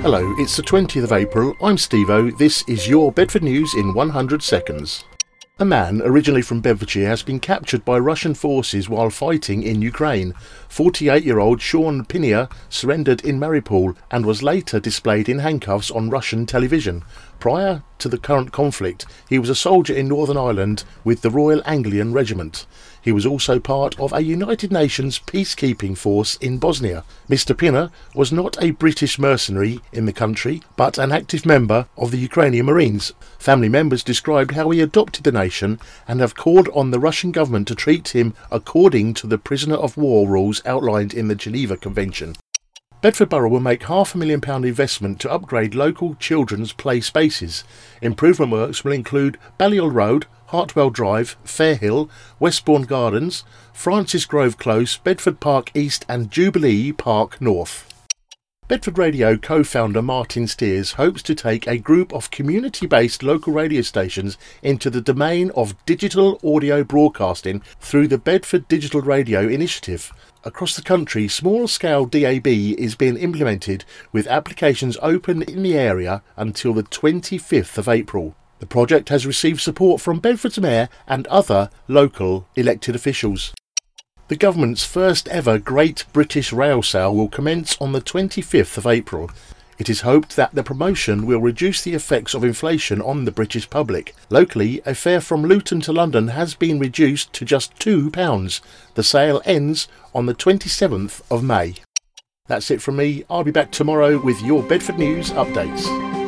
Hello, it's the 20th of April, I'm Steve-O, this is your Bedford News in 100 seconds. A man originally from Bedfordshire has been captured by Russian forces while fighting in Ukraine. 48-year-old Sean Pinnier surrendered in Mariupol and was later displayed in handcuffs on Russian television. Prior to the current conflict, he was a soldier in Northern Ireland with the Royal Anglian Regiment. He was also part of a United Nations peacekeeping force in Bosnia. Mr. Pinner was not a British mercenary in the country, but an active member of the Ukrainian Marines. Family members described how he adopted the nation and have called on the Russian government to treat him according to the prisoner of war rules outlined in the Geneva Convention. Bedford Borough will make £500,000 investment to upgrade local children's play spaces. Improvement works will include Balliol Road, Hartwell Drive, Fairhill, Westbourne Gardens, Francis Grove Close, Bedford Park East and Jubilee Park North. Bedford Radio co-founder Martin Steers hopes to take a group of community-based local radio stations into the domain of digital audio broadcasting through the Bedford Digital Radio Initiative. Across the country, small-scale DAB is being implemented with applications open in the area until the 25th of April. The project has received support from Bedford's Mayor and other local elected officials. The government's first ever Great British Rail Sale will commence on the 25th of April. It is hoped that the promotion will reduce the effects of inflation on the British public. Locally, a fare from Luton to London has been reduced to just £2. The sale ends on the 27th of May. That's it from me. I'll be back tomorrow with your Bedford News updates.